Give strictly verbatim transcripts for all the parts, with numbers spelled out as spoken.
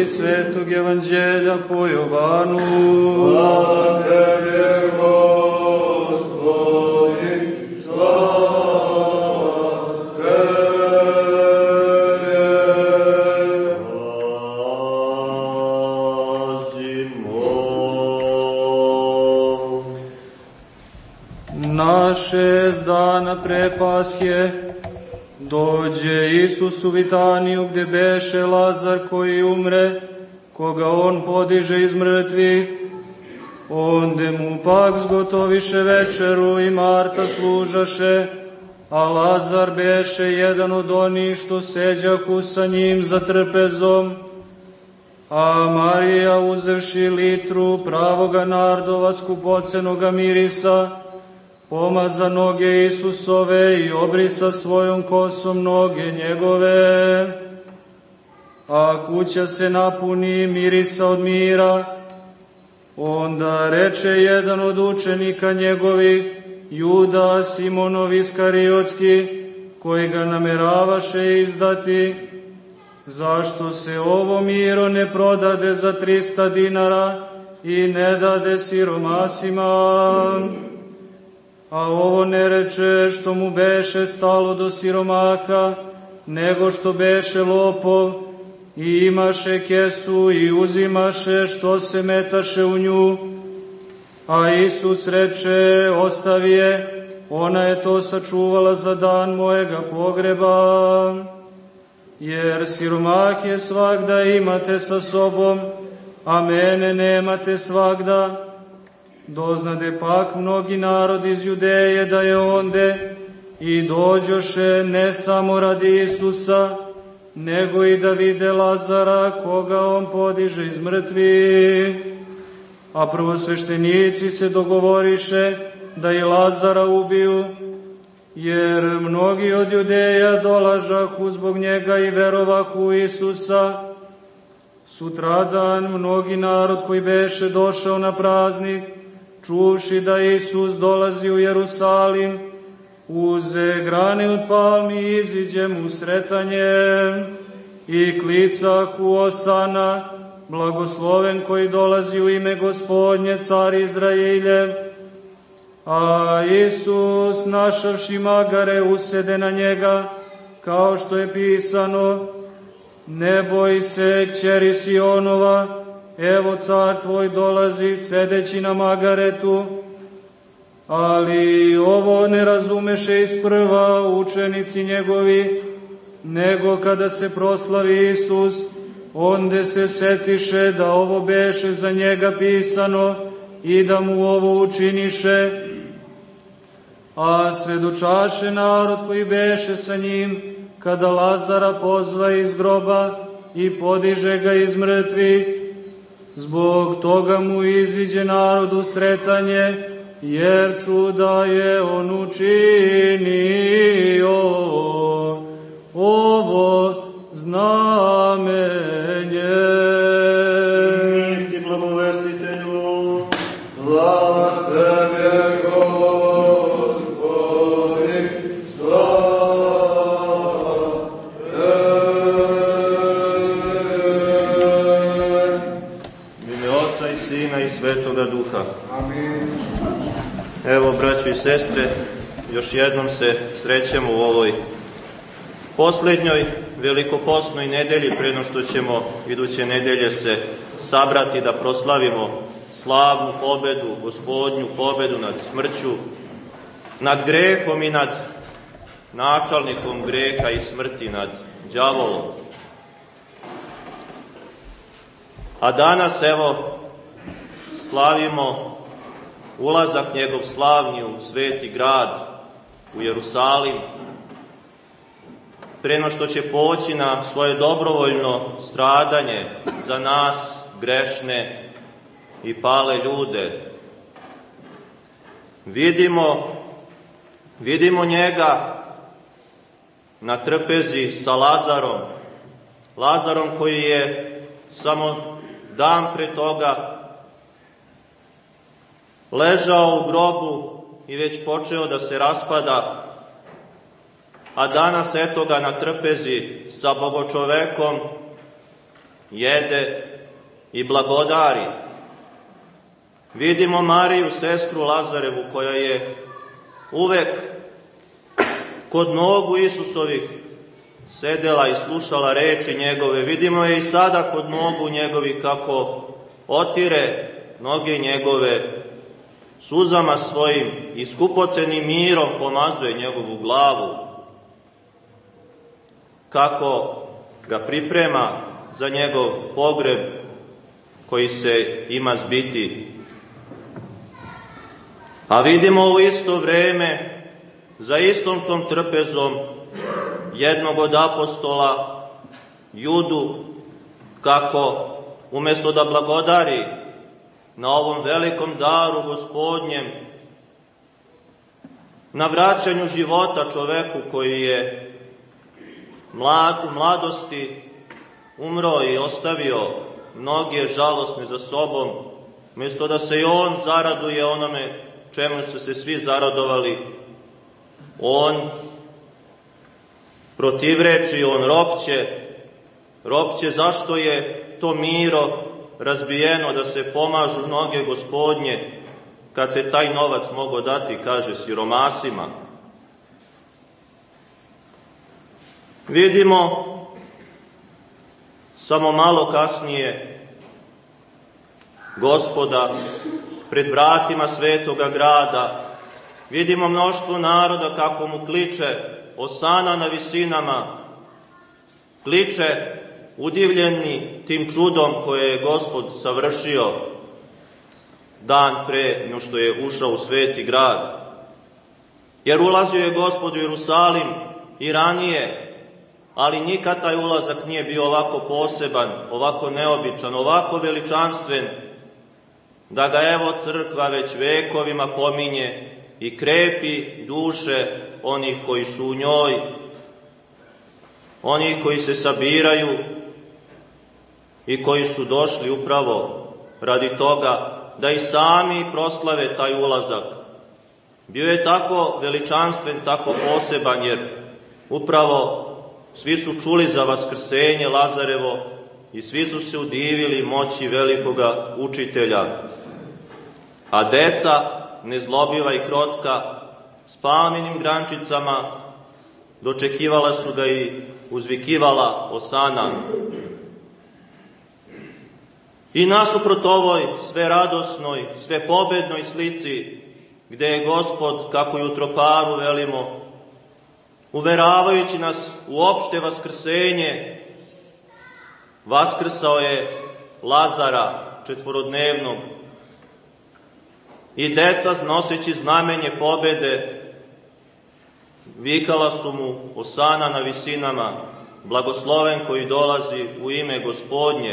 Svetog Evanđelja po Jovanu. Slava Tebi, Gospodi, slava Tebi. Na šest dana pre Pashe dođe Isus u Vitaniju, gde beše Lazar koji umre, koga on podiže iz mrtvih. Onde mu pak zgotoviše večeru i Marta služaše, a Lazar beše jedan od onih što seđahu sa njim za trpezom. A Marija, uzevši litru pravoga nardova skupocenoga mirisa, pomaza noge Isusove i obrisa svojom kosom noge njegove. A kuća se napuni mirisa od mira. Onda reče jedan od učenika njegovih, Juda Simonov Iskariotski, koji ga nameravaše izdati: zašto se ovo miro ne prodade za trista dinara i ne dade siromasima? A ovo ne reče što mu beše stalo do siromaha, nego što beše lopov i imaše kesu i uzimaše što se metaše u nju. A Isus reče: ostavi je, ona je to sačuvala za dan mojega pogreba. Jer siromah je svagda imate sa sobom, a mene nemate svagda. Doznade pak mnogi narod iz Judeje da je onde i dođoše ne samo radi Isusa, nego i da vide Lazara, koga on podiže iz mrtvih. A prvosveštenici se dogovoriše da i Lazara ubiju, jer mnogi od Judeja dolažahu zbog njega i verovahu u Isusa. Sutradan mnogi narod koji beše došao na praznik, čuvši da Isus dolazi u Jerusalim, uze grane od palmi i iziđe mu sretanje i klicahu Osana, blagosloven koji dolazi u ime Gospodnje, car Izrailjev. A Isus, našavši magare, usede na njega, kao što je pisano: ne boj se, kćeri Sionova, evo car tvoj dolazi sedeći na magaretu. Ali ovo ne razumeše isprva učenici njegovi, nego kada se proslavi Isus, onde se setiše da ovo beše za njega pisano i da mu ovo učiniše. A svedočaše narod koji beše sa njim, kada Lazara pozva iz groba i podiže ga iz mrtvih. Zbog toga mu iziđe narod u sretanje, jer čuda je on učinio. Ovo znamenje. Ti blagovestitelju, slava Tebe, Gospodi, slava Tebe. U ime Oca i Sina i Svetoga Duha. Amin. Evo, braćo i sestre, još jednom se srećemo u ovoj posljednjoj velikopostnoj nedelji, prije no što ćemo iduće nedelje se sabrati da proslavimo slavnu pobedu, Gospodnju pobedu nad smrću, nad grehom i nad načalnikom greha i smrti, nad đavolom. A danas, evo, slavimo ulazak njegov slavni u sveti grad, u Jerusalim, preno što će poći na svoje dobrovoljno stradanje za nas, grešne i pale ljude. Vidimo, vidimo njega na trpezi sa Lazarom, Lazarom koji je samo dan pre toga ležao u grobu i već počeo da se raspada, a danas eto ga na trpezi sa Bogočovekom jede i blagodari. Vidimo Mariju, sestru Lazarevu, koja je uvek kod nogu Isusovih sedela i slušala reči njegove. Vidimo je i sada kod nogu njegovih kako otire noge njegove suzama svojim i skupocenim mirom pomazuje njegovu glavu, kako ga priprema za njegov pogreb koji se ima zbiti. A vidimo u isto vreme za istom tom trpezom jednog od apostola, Judu, kako umjesto da blagodari na ovom velikom daru Gospodnjem, na vraćanju života čoveku koji je mlad, u mladosti umro i ostavio mnoge žalosne za sobom, umjesto da se i on zaraduje onome čemu su se svi zaradovali, on protivreči, on ropće, ropće zašto je to miro razbijeno da se pomažu noge Gospodnje, kad se taj novac mogao dati, kaže, siromasima. Vidimo samo malo kasnije Gospoda pred vratima svetoga grada. Vidimo mnoštvo naroda kako mu kliče osana na visinama, kliče udivljeni tim čudom koje je Gospod savršio dan pre no što je ušao u sveti grad. Jer ulazio je Gospod u Jerusalim i ranije, ali nikad taj ulazak nije bio ovako poseban, ovako neobičan, ovako veličanstven, da ga evo crkva već vekovima pominje i krepi duše onih koji su u njoj, onih koji se sabiraju i koji su došli upravo radi toga da i sami proslave taj ulazak. Bio je tako veličanstven, tako poseban, jer upravo svi su čuli za vaskrsenje Lazarevo i svi su se udivili moći velikoga učitelja. A deca, nezlobiva i krotka, s palminim grančicama, dočekivala su ga i uzvikivala osana. I nasuprot ovoj sve radosnoj, sve pobednoj slici, gde je Gospod, kako i u troparu velimo, uveravajući nas u opšte vaskrsenje, vaskrsao je Lazara četvorodnevnog, i deca, noseći znamenje pobede, vikala su mu osana na visinama, blagosloven koji dolazi u ime Gospodnje.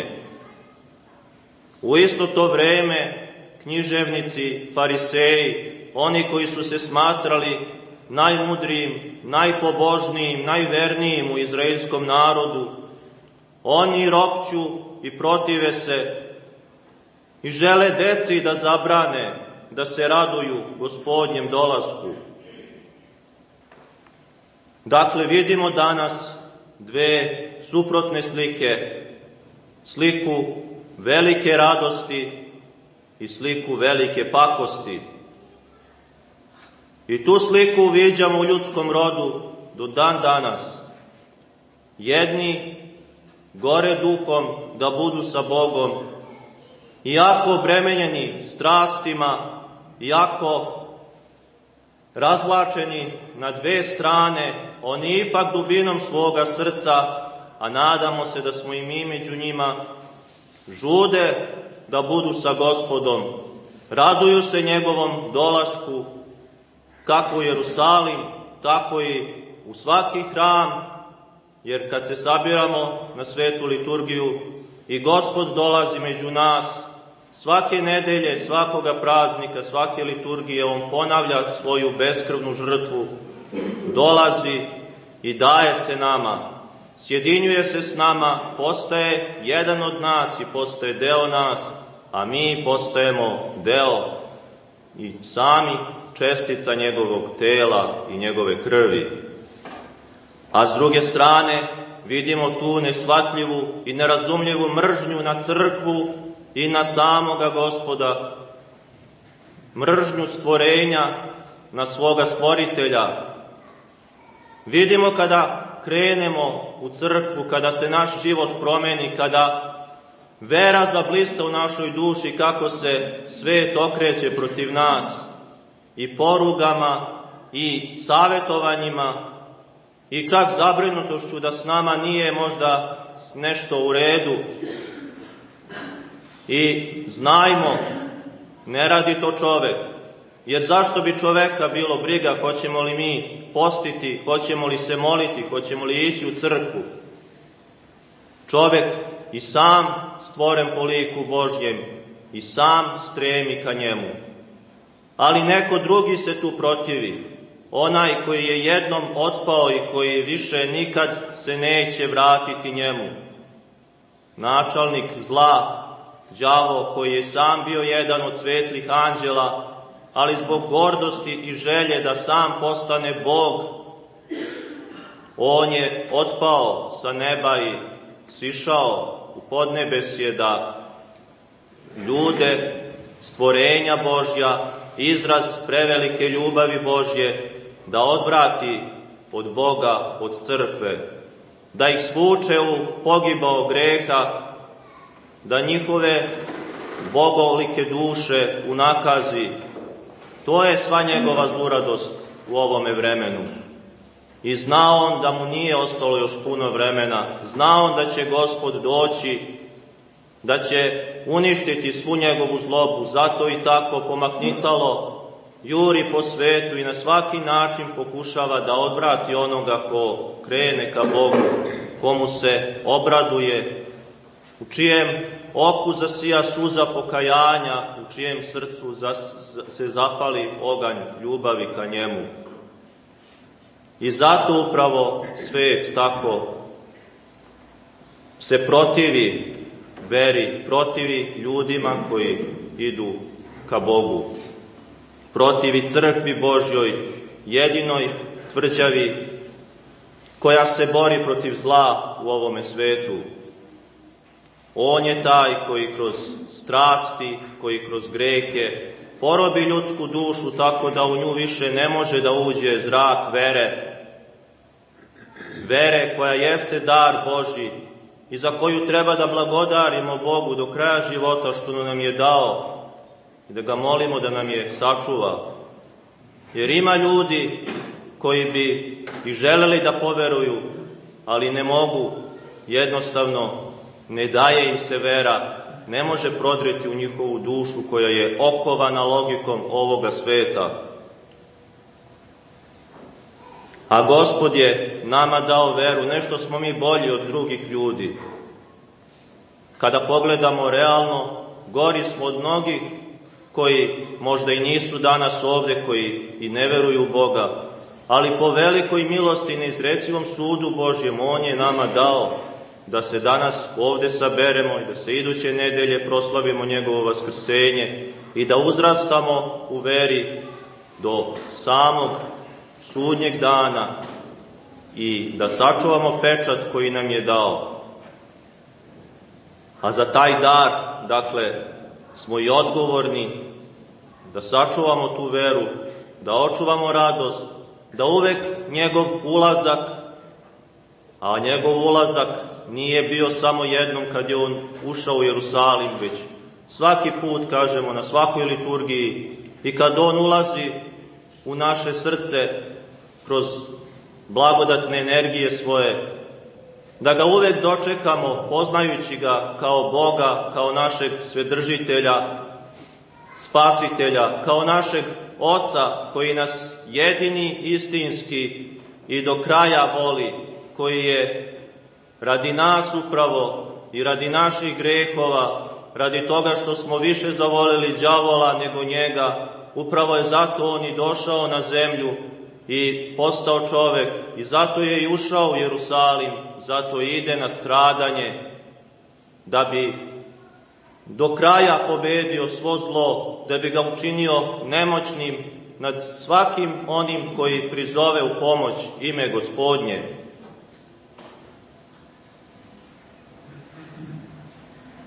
U isto to vreme književnici, fariseji, oni koji su se smatrali najmudrijim, najpobožnijim, najvernijim u izraelskom narodu, oni ropću i protive se i žele deci da zabrane da se raduju Gospodnjem dolasku. Dakle, vidimo danas dve suprotne slike, sliku velike radosti i sliku velike pakosti. I tu sliku uviđamo u ljudskom rodu do dan danas. Jedni gore duhom da budu sa Bogom, iako obremenjeni strastima, iako razvlačeni na dve strane, oni ipak dubinom svoga srca, a nadamo se da smo i mi među njima, žude da budu sa Gospodom, raduju se njegovom dolasku, kako u Jerusalim, tako i u svaki hram, jer kad se sabiramo na svetu liturgiju i Gospod dolazi među nas, svake nedelje, svakoga praznika, svake liturgije, on ponavlja svoju beskrvnu žrtvu, dolazi i daje se nama, sjedinjuje se s nama, postaje jedan od nas i postaje deo nas, a mi postajemo deo i sami čestica njegovog tela i njegove krvi. A s druge strane vidimo tu neshvatljivu i nerazumljivu mržnju na crkvu i na samoga Gospoda, mržnju stvorenja na svoga stvoritelja. Vidimo kada krenemo u crkvu, kada se naš život promeni, kada vera zablista u našoj duši, kako se svet okreće protiv nas i porugama i savjetovanjima i čak zabrinutošću da s nama nije možda nešto u redu. I znajmo, ne radi to čovek, jer zašto bi čoveka bilo briga hoćemo li mi postiti, hoćemo li se moliti, hoćemo li ići u crkvu. Čovek i sam stvoren po liku Božjem i sam stremi ka njemu. Ali neko drugi se tu protivi, onaj koji je jednom otpao i koji više nikad se neće vratiti njemu. Načelnik zla, đavo, koji je sam bio jedan od svetlih anđela, ali zbog gordosti i želje da sam postane Bog, on je otpao sa neba i sišao u podnebesje da ljude, stvorenja Božja, izraz prevelike ljubavi Božje, da odvrati od Boga, od crkve, da ih svuče u pogibao greha, da njihove bogolike duše unakazi. To je sva njegova zluradost u ovome vremenu. I zna on da mu nije ostalo još puno vremena, zna on da će Gospod doći, da će uništiti svu njegovu zlobu, zato i tako pomaknitalo juri po svetu i na svaki način pokušava da odvrati onoga ko krene ka Bogu, komu se obraduje, u čijem oku zasija suza pokajanja, u čijem srcu se zapali oganj ljubavi ka njemu. I zato upravo svet tako se protivi veri, protivi ljudima koji idu ka Bogu, protivi crkvi Božjoj, jedinoj tvrđavi koja se bori protiv zla u ovome svetu. On je taj koji kroz strasti, koji kroz grehe porobi ljudsku dušu tako da u nju više ne može da uđe zrak vere. Vere koja jeste dar Božji i za koju treba da blagodarimo Bogu do kraja života što nam je dao i da ga molimo da nam je sačuva. Jer ima ljudi koji bi i želeli da poveruju, ali ne mogu, jednostavno ne daje im se vera, ne može prodreti u njihovu dušu koja je okovana logikom ovoga sveta. A Gospod je nama dao veru, nešto smo mi bolji od drugih ljudi. Kada pogledamo realno, gori smo od mnogih koji možda i nisu danas ovde, koji i ne veruju u Boga, ali po velikoj milosti i neizrecivom sudu Božjem On je nama dao da se danas ovde saberemo i da se iduće nedelje proslavimo njegovo vaskrsenje i da uzrastamo u veri do samog sudnjeg dana i da sačuvamo pečat koji nam je dao. A za taj dar, dakle, smo i odgovorni da sačuvamo tu veru, da očuvamo radost, da uvek njegov ulazak, a njegov ulazak nije bio samo jednom kad je on ušao u Jerusalim, već svaki put, kažemo, na svakoj liturgiji i kad on ulazi u naše srce kroz blagodatne energije svoje, da ga uvek dočekamo poznajući ga kao Boga, kao našeg svedržitelja, spasitelja, kao našeg Oca koji nas jedini istinski i do kraja voli, koji je radi nas upravo i radi naših grehova, radi toga što smo više zavolili đavola nego njega, upravo je zato on i došao na zemlju i postao čovek i zato je i ušao u Jerusalim, zato ide na stradanje, da bi do kraja pobedio svo zlo, da bi ga učinio nemoćnim nad svakim onim koji prizove u pomoć ime Gospodnje.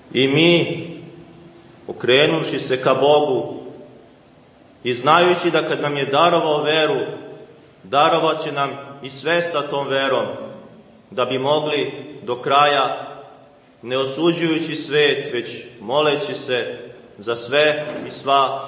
I mi, okrenuši se ka Bogu i znajući da kad nam je darovao veru, darovat će nam i sve sa tom verom, da bi mogli do kraja, ne osuđujući svet, već moleći se za sve i sva,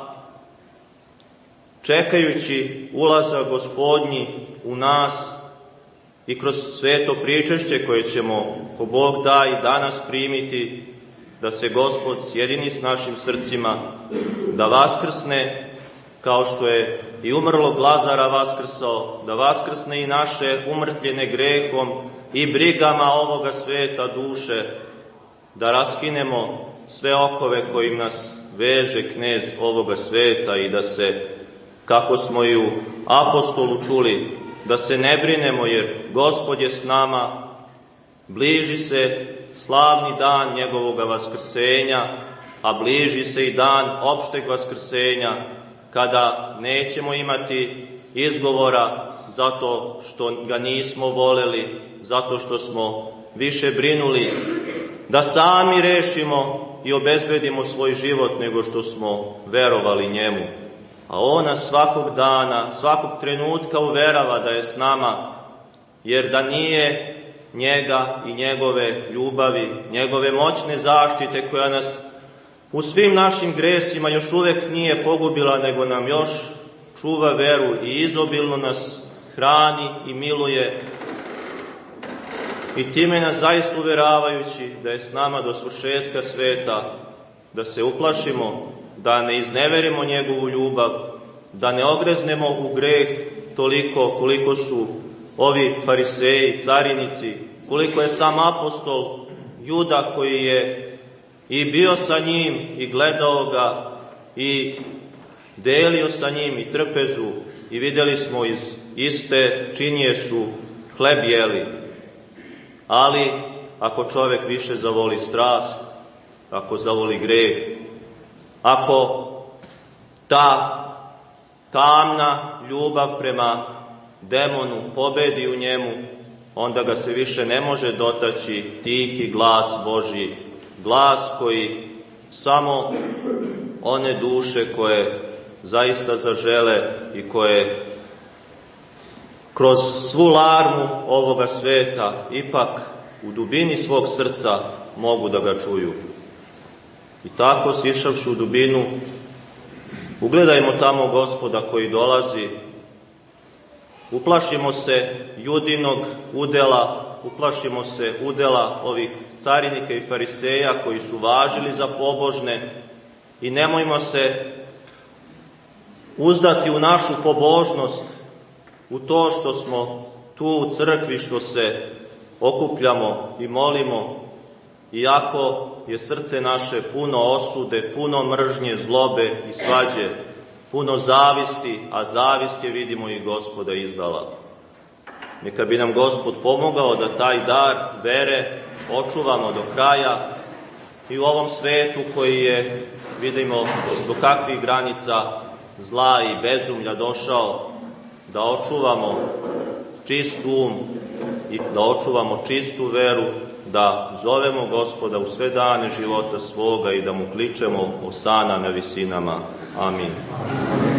čekajući ulazak Gospodnji u nas i kroz sveto pričešće koje ćemo, ko Bog da, i danas primiti, da se Gospod sjedini s našim srcima, da vaskrsne kao što je i umrlog Lazara vaskrsao, da vaskrsne i naše umrtljene grehom i brigama ovoga sveta duše, da raskinemo sve okove kojim nas veže knez ovoga sveta i da se, kako smo i u apostolu čuli, da se ne brinemo jer Gospod je s nama, bliži se slavni dan njegovoga vaskrsenja, a bliži se i dan opšteg vaskrsenja, kada nećemo imati izgovora zato što ga nismo voleli, zato što smo više brinuli da sami rešimo i obezbedimo svoj život nego što smo verovali njemu. A on nas svakog dana, svakog trenutka uverava da je s nama, jer da nije njega i njegove ljubavi, njegove moćne zaštite koja nas u svim našim gresima još uvek nije pogubila, nego nam još čuva veru i izobilno nas hrani i miluje, i time nas zaista uveravajući da je s nama do svršetka sveta, da se uplašimo, da ne izneverimo njegovu ljubav, da ne ogreznemo u greh toliko koliko su ovi fariseji, carinici, koliko je sam apostol Juda koji je i bio sa njim i gledao ga i delio sa njim i trpezu, i vidjeli smo iz iste činije su hleb jeli. Ali ako čovek više zavoli strast, ako zavoli greh, ako ta tamna ljubav prema demonu pobedi u njemu, onda ga se više ne može dotaći tihi glas Božji, glas koji samo one duše koje zaista zažele i koje kroz svu larmu ovoga sveta ipak u dubini svog srca mogu da ga čuju. I tako, sišavši u dubinu, ugledajmo tamo Gospoda koji dolazi, uplašimo se Judinog udela, uplašimo se udela ovih carinika i fariseja koji su važili za pobožne, i nemojmo se uzdati u našu pobožnost, u to što smo tu u crkvi, što se okupljamo i molimo, iako je srce naše puno osude, puno mržnje, zlobe i svađe, puno zavisti, a zavist je, vidimo, i Gospoda izdala. Neka bi nam Gospod pomogao da taj dar vere očuvamo do kraja i u ovom svetu koji je, vidimo, do kakvih granica zla i bezumlja došao, da očuvamo čist um i da očuvamo čistu veru, da zovemo Gospoda u sve dane života svoga i da mu kličemo osana na visinama. Amin.